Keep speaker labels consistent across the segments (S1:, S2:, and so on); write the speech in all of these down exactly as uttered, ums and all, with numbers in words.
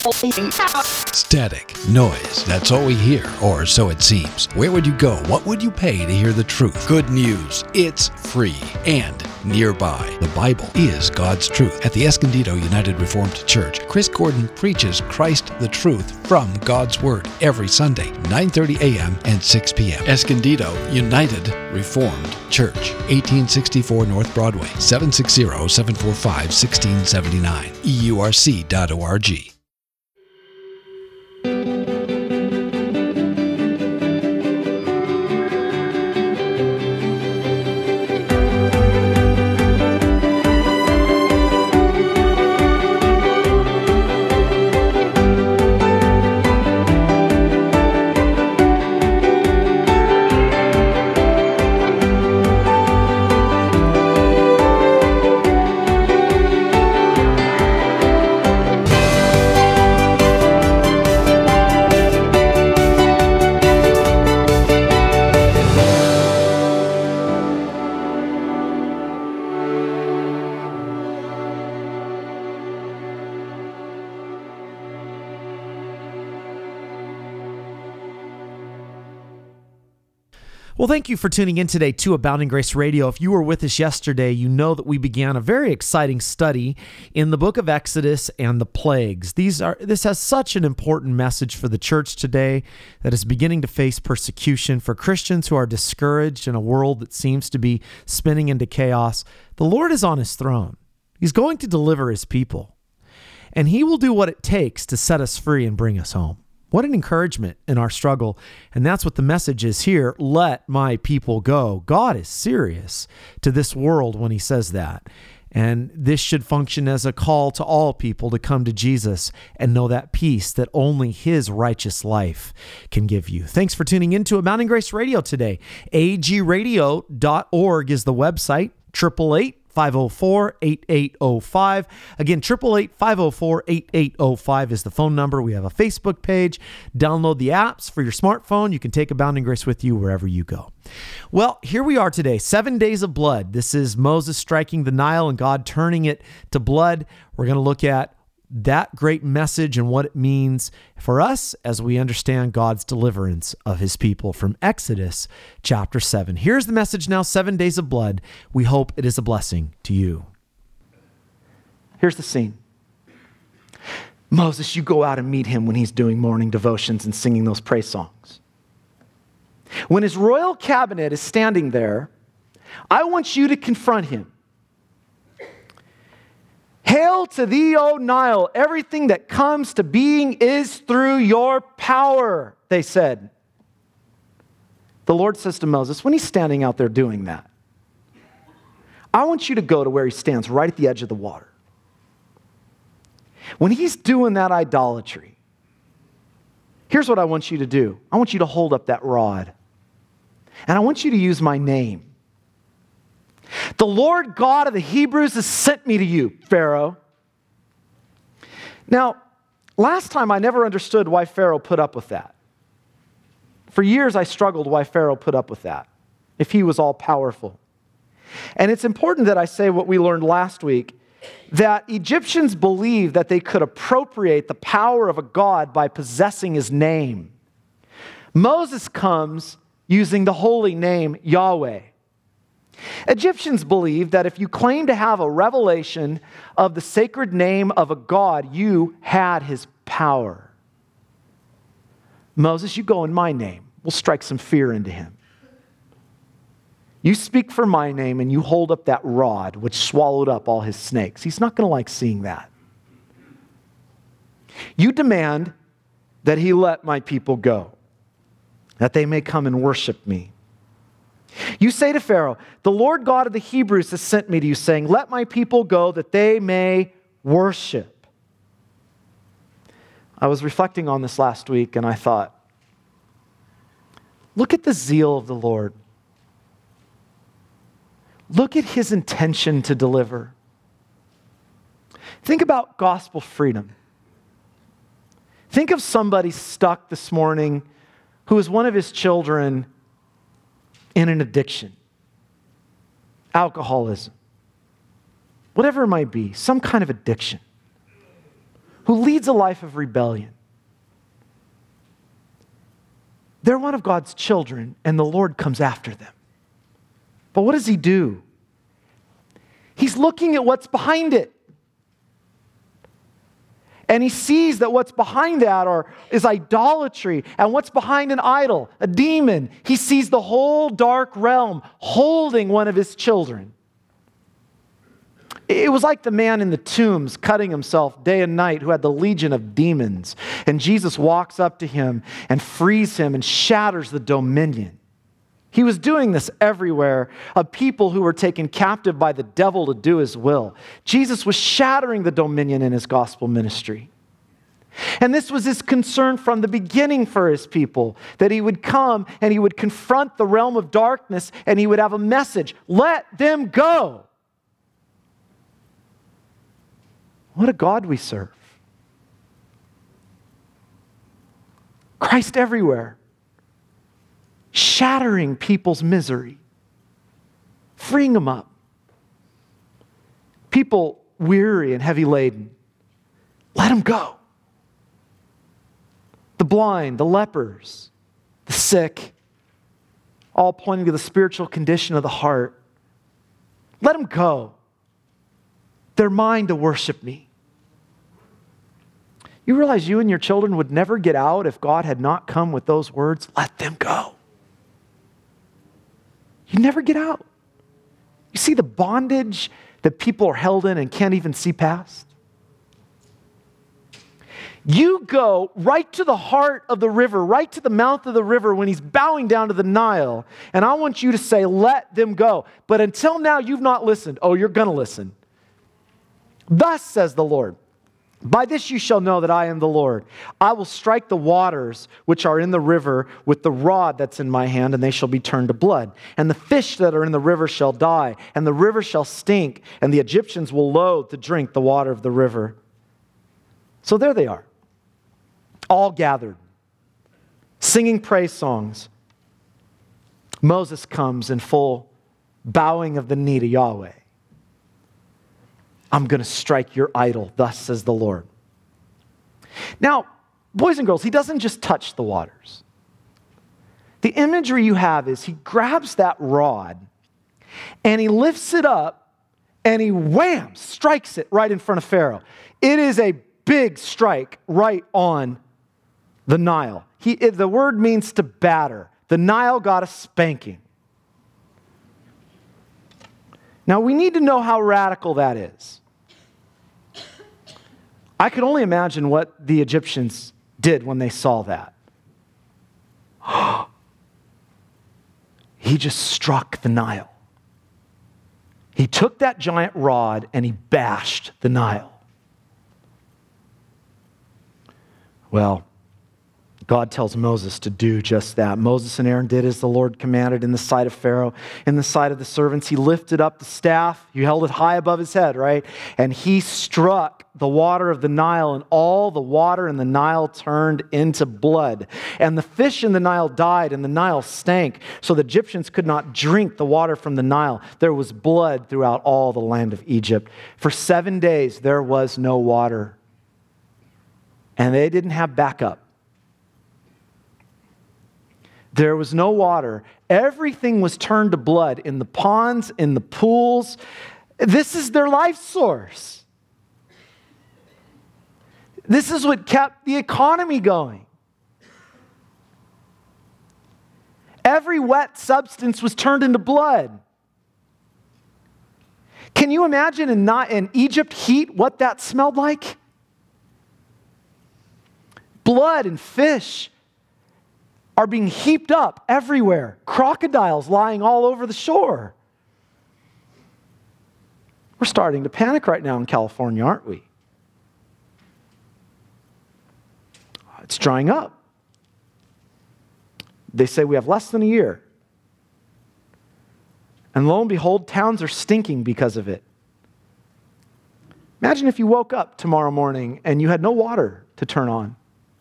S1: Static, noise, that's all we hear, or so it seems. Where would you go? What would you pay to hear the truth? Good news, it's free and nearby. The Bible is God's truth. At the Escondido United Reformed Church, Chris Gordon preaches Christ the truth from God's Word every Sunday, nine thirty a.m. and six p.m. Escondido United Reformed Church, eighteen sixty-four North Broadway, seven six zero, seven four five, one six seven nine, E U R C dot org.
S2: Well, thank you for tuning in today to Abounding Grace Radio. If you were with us yesterday, you know that we began a very exciting study in the book of Exodus and the plagues. These are this has such an important message for the church today that is beginning to face persecution, for Christians who are discouraged in a world that seems to be spinning into chaos. The Lord is on his throne. He's going to deliver his people, and he will do what it takes to set us free and bring us home. What an encouragement in our struggle. And that's what the message is here. Let my people go. God is serious to this world when he says that. And this should function as a call to all people to come to Jesus and know that peace that only his righteous life can give you. Thanks for tuning in to Abounding Grace Radio today. A G radio dot org is the website. eight eight eight, five oh four, eight eight oh five. Again, eight eight eight, five oh four, eight eight oh five is the phone number. We have a Facebook page. Download the apps for your smartphone. You can take Abounding Grace with you wherever you go. Well, here we are today, seven days of blood. This is Moses striking the Nile and God turning it to blood. We're going to look at that great message and what it means for us as we understand God's deliverance of his people from Exodus chapter seven. Here's the message now, seven days of blood. We hope it is a blessing to you. Here's the scene. Moses, you go out and meet him when he's doing morning devotions and singing those praise songs. When his royal cabinet is standing there, I want you to confront him. Hail to thee, O Nile, everything that comes to being is through your power, they said. The Lord says to Moses, when he's standing out there doing that, I want you to go to where he stands right at the edge of the water. When he's doing that idolatry, here's what I want you to do. I want you to hold up that rod, and I want you to use my name. The Lord God of the Hebrews has sent me to you, Pharaoh. Now, last time I never understood why Pharaoh put up with that. For years I struggled why Pharaoh put up with that, if he was all powerful. And it's important that I say what we learned last week, that Egyptians believed that they could appropriate the power of a god by possessing his name. Moses comes using the holy name Yahweh. Egyptians believed that if you claimed to have a revelation of the sacred name of a god, you had his power. Moses, you go in my name. We'll strike some fear into him. You speak for my name and you hold up that rod which swallowed up all his snakes. He's not going to like seeing that. You demand that he let my people go, that they may come and worship me. You say to Pharaoh, the Lord God of the Hebrews has sent me to you, saying, let my people go that they may worship. I was reflecting on this last week and I thought, look at the zeal of the Lord. Look at his intention to deliver. Think about gospel freedom. Think of somebody stuck this morning who is one of his children in an addiction, alcoholism, whatever it might be, some kind of addiction. who leads a life of rebellion. They're one of God's children, and the Lord comes after them. But what does he do? He's looking at what's behind it. And he sees that what's behind that are, is idolatry. And what's behind an idol? A demon. He sees the whole dark realm holding one of his children. It was like the man in the tombs cutting himself day and night who had the legion of demons. And Jesus walks up to him and frees him and shatters the dominion. He was doing this everywhere of people who were taken captive by the devil to do his will. Jesus was shattering the dominion in his gospel ministry. And this was his concern from the beginning for his people, that he would come and he would confront the realm of darkness and he would have a message. Let them go. What a God we serve. Christ everywhere. Shattering people's misery, freeing them up. People weary and heavy laden, let them go. The blind, the lepers, the sick, all pointing to the spiritual condition of the heart. Let them go. They're mine to worship me. You realize you and your children would never get out if God had not come with those words, let them go. You never get out. You see the bondage that people are held in and can't even see past? You go right to the heart of the river, right to the mouth of the river when he's bowing down to the Nile, and I want you to say, let them go. But until now, you've not listened. Oh, you're going to listen. Thus says the Lord, by this you shall know that I am the Lord. I will strike the waters which are in the river with the rod that's in my hand, and they shall be turned to blood. And the fish that are in the river shall die, and the river shall stink, and the Egyptians will loathe to drink the water of the river. So there they are, all gathered, singing praise songs. Moses comes in full bowing of the knee to Yahweh. I'm going to strike your idol, thus says the Lord. Now, boys and girls, he doesn't just touch the waters. The imagery you have is he grabs that rod and he lifts it up and he wham, strikes it right in front of Pharaoh. It is a big strike right on the Nile. He, it, the word means to batter. The Nile got a spanking. Now, we need to know how radical that is. I could only imagine what the Egyptians did when they saw that. He just struck the Nile. He took that giant rod and he bashed the Nile. Well, God tells Moses to do just that. Moses and Aaron did as the Lord commanded in the sight of Pharaoh, in the sight of the servants. He lifted up the staff. He held it high above his head, right? And he struck the water of the Nile, and all the water in the Nile turned into blood. And the fish in the Nile died, and the Nile stank, so the Egyptians could not drink the water from the Nile. There was blood throughout all the land of Egypt. For seven days there was no water, and they didn't have backup. There was no water. Everything was turned to blood in the ponds, in the pools. This is their life source. This is what kept the economy going. Every wet substance was turned into blood. Can you imagine in, not, in Egypt heat what that smelled like? Blood and fish are being heaped up everywhere. Crocodiles lying all over the shore. We're starting to panic right now in California, aren't we? It's drying up. They say we have less than a year. And lo and behold, towns are stinking because of it. Imagine if you woke up tomorrow morning and you had no water to turn on.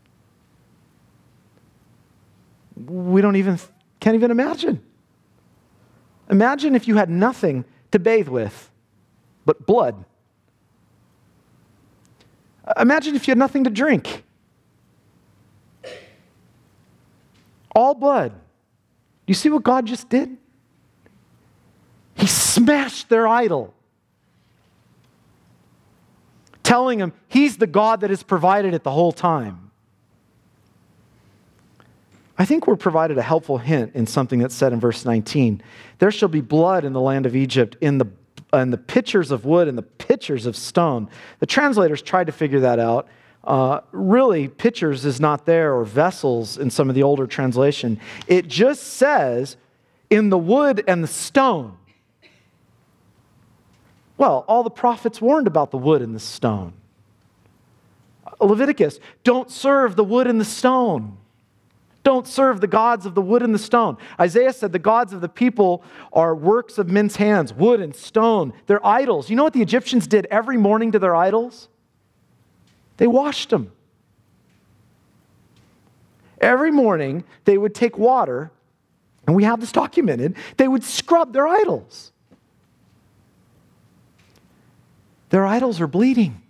S2: We don't even, can't even imagine. Imagine if you had nothing to bathe with but blood. Imagine if you had nothing to drink. All blood. You see what God just did? He smashed their idol, telling them He's the God that has provided it the whole time. I think we're provided a helpful hint in something that's said in verse nineteen. There shall be blood in the land of Egypt, in the, in the pitchers of wood and the pitchers of stone. The translators tried to figure that out. Uh, really, pitchers is not there, or vessels in some of the older translation. It just says, in the wood and the stone. Well, all the prophets warned about the wood and the stone. Leviticus, don't serve the wood and the stone. Don't serve the gods of the wood and the stone. Isaiah said the gods of the people are works of men's hands, wood and stone. They're idols. You know what the Egyptians did every morning to their idols? They washed them. Every morning, they would take water, and we have this documented, they would scrub their idols. Their idols are bleeding.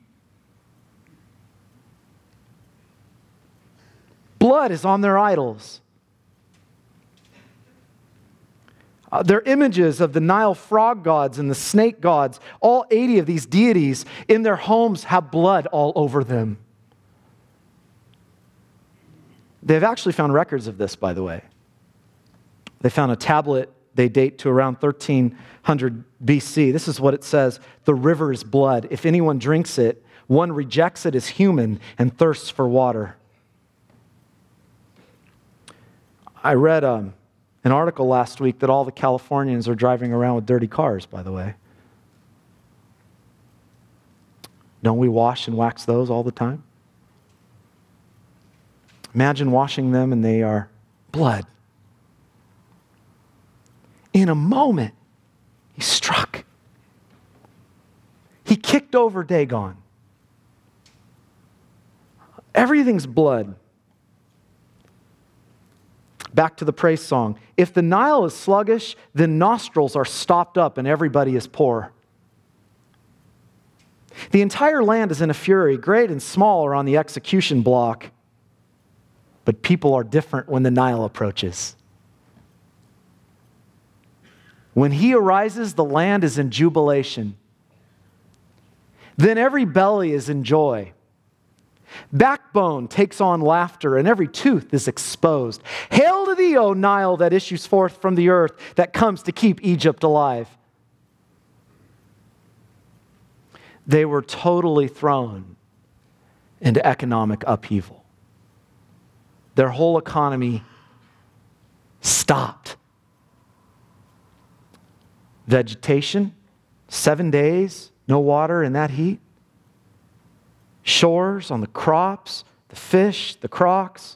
S2: Blood is on their idols. Uh, their images of the Nile frog gods and the snake gods, all eighty of these deities in their homes have blood all over them. They've actually found records of this, by the way. They found a tablet they date to around thirteen hundred B C. This is what it says: the river is blood. If anyone drinks it, one rejects it as human and thirsts for water. I read um, an article last week that all the Californians are driving around with dirty cars, by the way. Don't we wash and wax those all the time? Imagine washing them and they are blood. In a moment, he struck. He kicked over Dagon. Everything's blood. Back to the praise song. If the Nile is sluggish, then nostrils are stopped up and everybody is poor. The entire land is in a fury. Great and small are on the execution block. But people are different when the Nile approaches. When he arises, the land is in jubilation. Then every belly is in joy. Backbone takes on laughter, and every tooth is exposed. Hail to thee, O Nile, that issues forth from the earth, that comes to keep Egypt alive. They were totally thrown into economic upheaval. Their whole economy stopped. Vegetation, seven days, no water in that heat. Shores on the crops, the fish, the crocs.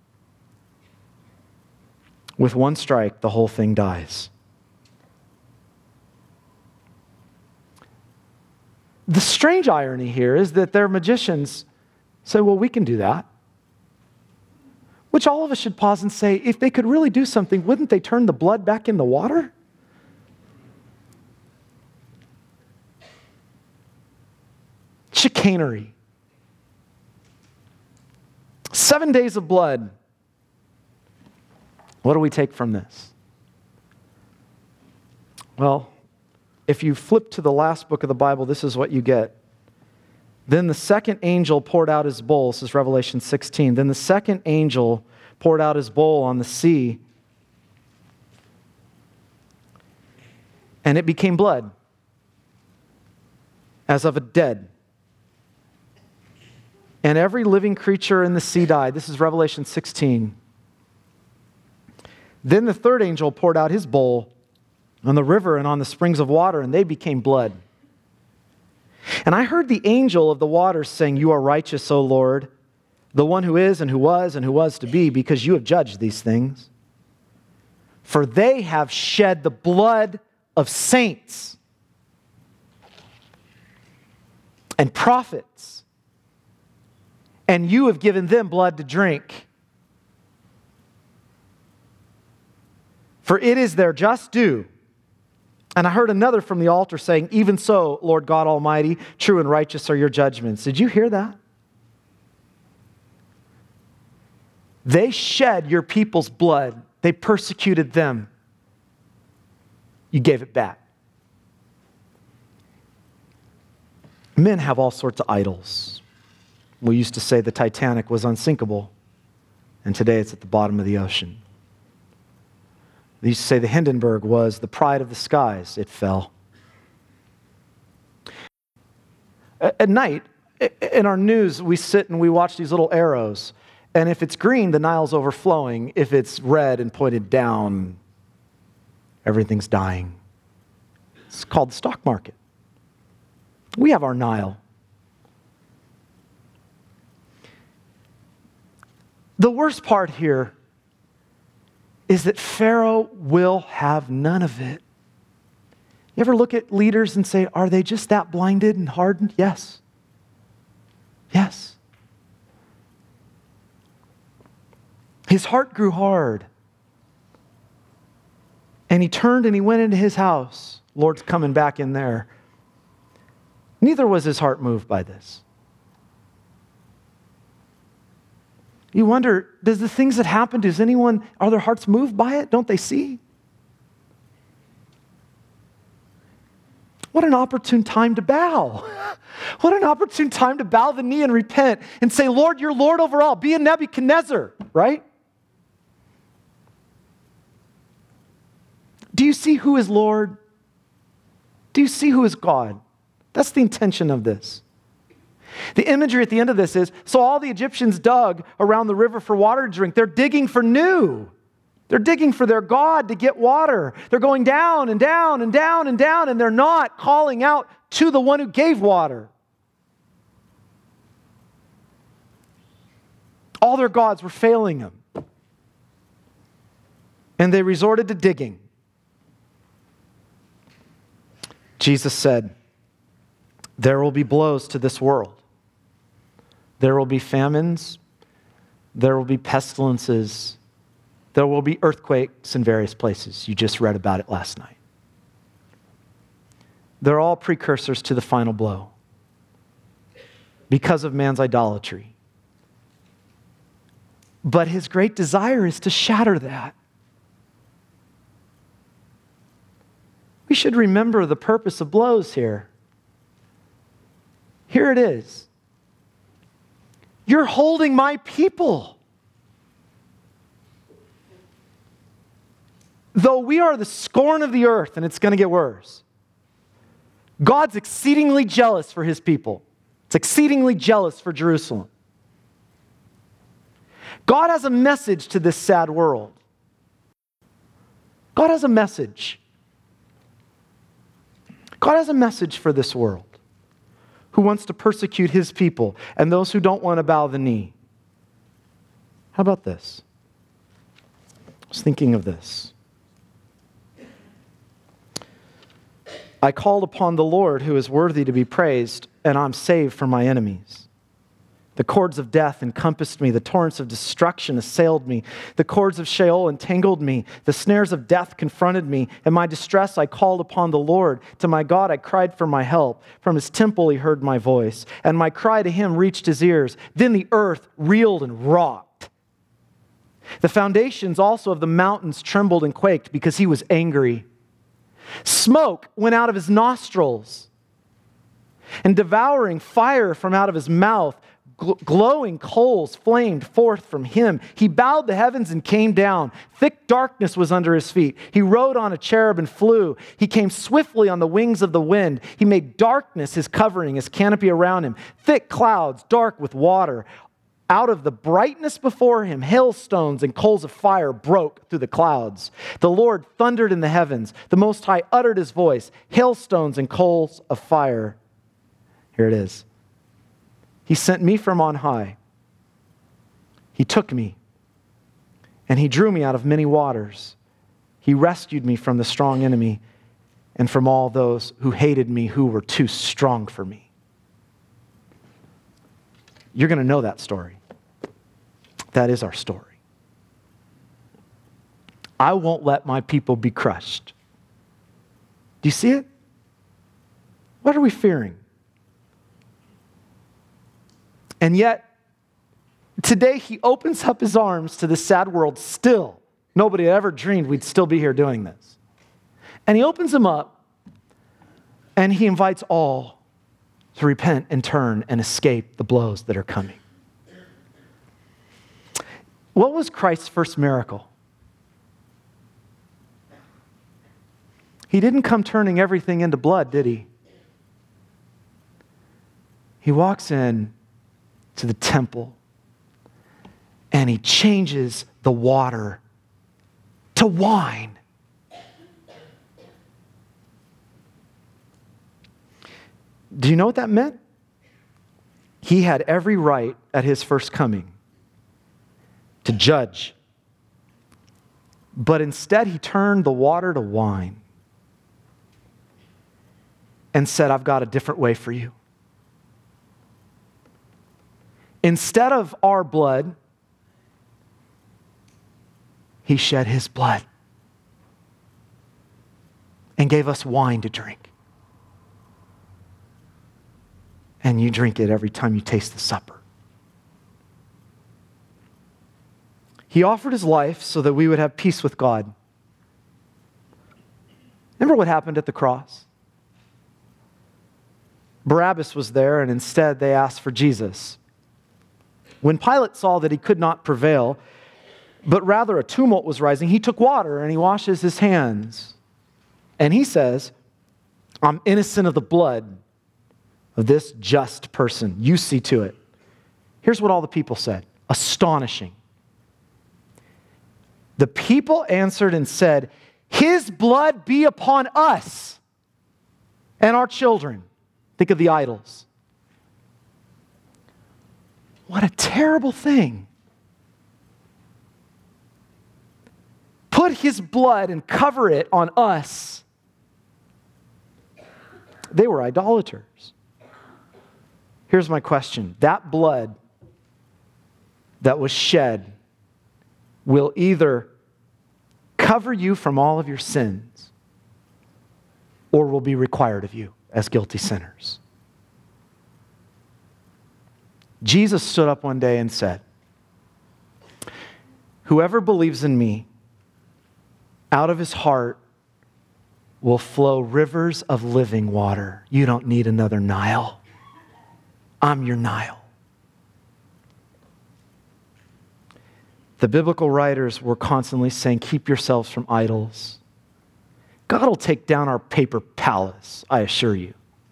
S2: With one strike, the whole thing dies. The strange irony here is that their magicians say, well, we can do that. Which all of us should pause and say, if they could really do something, wouldn't they turn the blood back in the water? Chicanery. Seven days of blood. What do we take from this? Well, if you flip to the last book of the Bible, this is what you get. Then the second angel poured out his bowl. This is Revelation sixteen. Then the second angel poured out his bowl on the sea, and it became blood, as of a dead. And every living creature in the sea died. This is Revelation sixteen. Then the third angel poured out his bowl on the river and on the springs of water, and they became blood. And I heard the angel of the waters saying, you are righteous, O Lord, the one who is and who was and who was to be, because you have judged these things. For they have shed the blood of saints and prophets, and you have given them blood to drink. For it is their just due. And I heard another from the altar saying, even so, Lord God Almighty, true and righteous are your judgments. Did you hear that? They shed your people's blood. They persecuted them. You gave it back. Men have all sorts of idols. We used to say the Titanic was unsinkable, and today it's at the bottom of the ocean. They used to say the Hindenburg was the pride of the skies. It fell. At night, in our news, we sit and we watch these little arrows. And if it's green, the Nile's overflowing. If it's red and pointed down, everything's dying. It's called the stock market. We have our Nile. The worst part here is that Pharaoh will have none of it. You ever look at leaders and say, are they just that blinded and hardened? Yes. Yes. His heart grew hard. And he turned and he went into his house. Lord's coming back in there. Neither was his heart moved by this. You wonder, does the things that happen, does anyone, are their hearts moved by it? Don't they see? What an opportune time to bow. What an opportune time to bow the knee and repent and say, Lord, you're Lord over all. Be a Nebuchadnezzar, right? Do you see who is Lord? Do you see who is God? That's the intention of this. The imagery at the end of this is, so all the Egyptians dug around the river for water to drink. They're digging for new. They're digging for their God to get water. They're going down and down and down and down, and they're not calling out to the one who gave water. All their gods were failing them. And they resorted to digging. Jesus said, there will be blows to this world. There will be famines. There will be pestilences. There will be earthquakes in various places. You just read about it last night. They're all precursors to the final blow because of man's idolatry. But his great desire is to shatter that. We should remember the purpose of blows here. Here it is. You're holding my people. Though we are the scorn of the earth, and it's going to get worse, God's exceedingly jealous for his people. It's exceedingly jealous for Jerusalem. God has a message to this sad world. God has a message. God has a message for this world who wants to persecute his people and those who don't want to bow the knee. How about this? I was thinking of this. I called upon the Lord who is worthy to be praised, and I'm saved from my enemies. The cords of death encompassed me. The torrents of destruction assailed me. The cords of Sheol entangled me. The snares of death confronted me. In my distress, I called upon the Lord. To my God, I cried for my help. From his temple, he heard my voice, and my cry to him reached his ears. Then the earth reeled and rocked. The foundations also of the mountains trembled and quaked because he was angry. Smoke went out of his nostrils, and devouring fire from out of his mouth. Glowing coals flamed forth from him. He bowed the heavens and came down. Thick darkness was under his feet. He rode on a cherub and flew. He came swiftly on the wings of the wind. He made darkness his covering, his canopy around him. Thick clouds, dark with water. Out of the brightness before him, hailstones and coals of fire broke through the clouds. The Lord thundered in the heavens. The Most High uttered his voice. Hailstones and coals of fire. Here it is. He sent me from on high. He took me, and he drew me out of many waters. He rescued me from the strong enemy and from all those who hated me, who were too strong for me. You're going to know that story. That is our story. I won't let my people be crushed. Do you see it? What are we fearing? And yet, today he opens up his arms to this sad world still. Nobody had ever dreamed we'd still be here doing this. And he opens them up and he invites all to repent and turn and escape the blows that are coming. What was Christ's first miracle? He didn't come turning everything into blood, did he? He walks in to the temple and he changes the water to wine. Do you know what that meant? He had every right at his first coming to judge. But instead, he turned the water to wine and said, I've got a different way for you. Instead of our blood, he shed his blood and gave us wine to drink. And you drink it every time you taste the supper. He offered his life so that we would have peace with God. Remember what happened at the cross? Barabbas was there, and instead they asked for Jesus. When Pilate saw that he could not prevail, but rather a tumult was rising, he took water and he washes his hands. And he says, I'm innocent of the blood of this just person. You see to it. Here's what all the people said. Astonishing. The people answered and said, his blood be upon us and our children. Think of the idols. What a terrible thing. Put his blood and cover it on us. They were idolaters. Here's my question. That blood that was shed will either cover you from all of your sins or will be required of you as guilty sinners. Jesus stood up one day and said, whoever believes in me, out of his heart will flow rivers of living water. You don't need another Nile. I'm your Nile. The biblical writers were constantly saying, keep yourselves from idols. God will take down our paper palace, I assure you.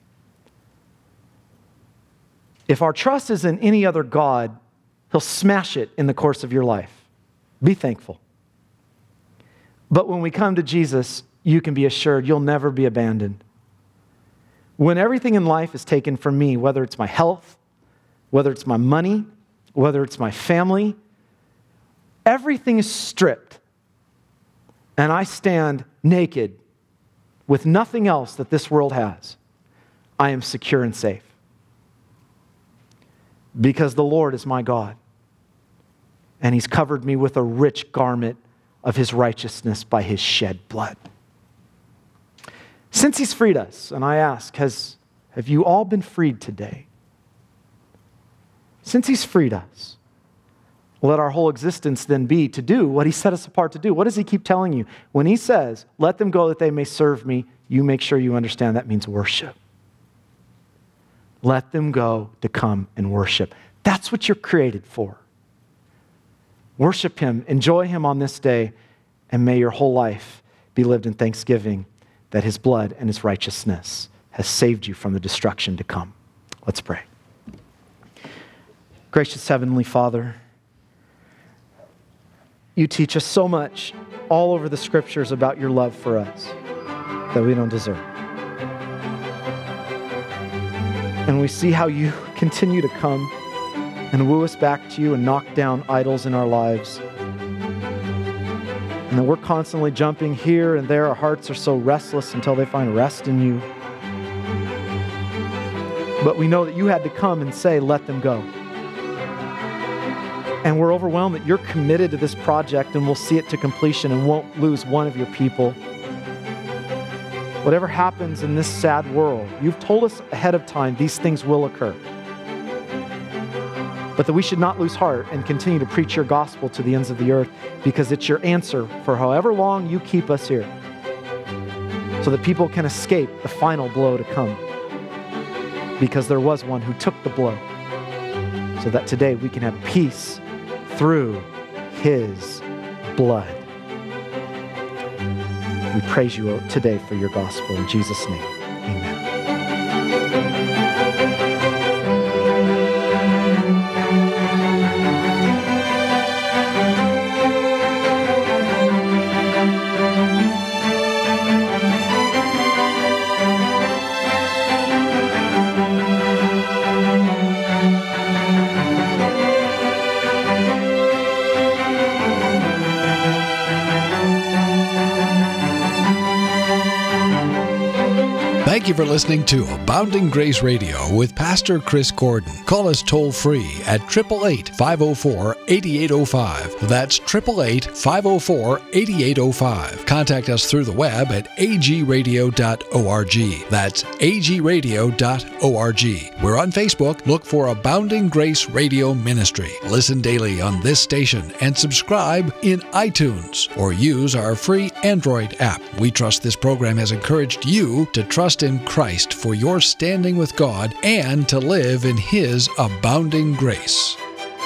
S2: If our trust is in any other God, he'll smash it in the course of your life. Be thankful. But when we come to Jesus, you can be assured you'll never be abandoned. When everything in life is taken from me, whether it's my health, whether it's my money, whether it's my family, everything is stripped, and I stand naked with nothing else that this world has, I am secure and safe. Because the Lord is my God, and he's covered me with a rich garment of his righteousness by his shed blood. Since he's freed us, and I ask, has, have you all been freed today? Since he's freed us, let our whole existence then be to do what he set us apart to do. What does he keep telling you? When he says, let them go that they may serve me, you make sure you understand that means worship. Let them go to come and worship. That's what you're created for. Worship him, enjoy him on this day, and may your whole life be lived in thanksgiving that his blood and his righteousness has saved you from the destruction to come. Let's pray. Gracious Heavenly Father, you teach us so much all over the scriptures about your love for us that we don't deserve. And we see how you continue to come and woo us back to you and knock down idols in our lives. And that we're constantly jumping here and there. Our hearts are so restless until they find rest in you. But we know that you had to come and say, let them go. And we're overwhelmed that you're committed to this project and will see it to completion and won't lose one of your people. Whatever happens in this sad world, you've told us ahead of time these things will occur. but that we should not lose heart and continue to preach your gospel to the ends of the earth, because it's your answer for however long you keep us here, so that people can escape the final blow to come, because there was one who took the blow, so that today we can have peace through his blood. We praise you today for your gospel. In Jesus' name, amen.
S1: Thank you for listening to Abounding Grace Radio with Pastor Chris Gordon. Call us toll-free at eight eight eight, five oh four, eight eight oh five. That's eight eight eight, five oh four, eight eight oh five. Contact us through the web at a g radio dot org. That's a g radio dot org. We're on Facebook. Look for Abounding Grace Radio Ministry. Listen daily on this station and subscribe in iTunes or use our free Android app. We trust this program has encouraged you to trust in Christ for your standing with God and to live in His abounding grace.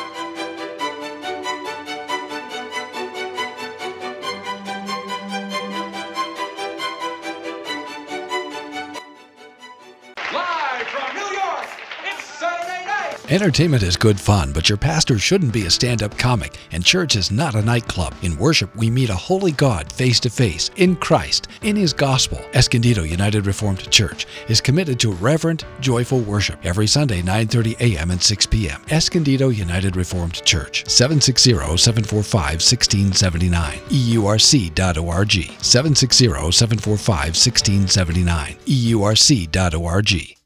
S3: Live from New York, it's Saturday night.
S1: Entertainment is good fun, but your pastor shouldn't be a stand-up comic, and church is not a nightclub. In worship, we meet a holy God face-to-face in Christ, in His gospel. Escondido United Reformed Church is committed to reverent, joyful worship every Sunday, nine thirty a.m. and six p.m. Escondido United Reformed Church, seven six zero, seven four five, one six seven nine, E U R C dot org, seven six zero, seven four five, one six seven nine, E U R C dot org.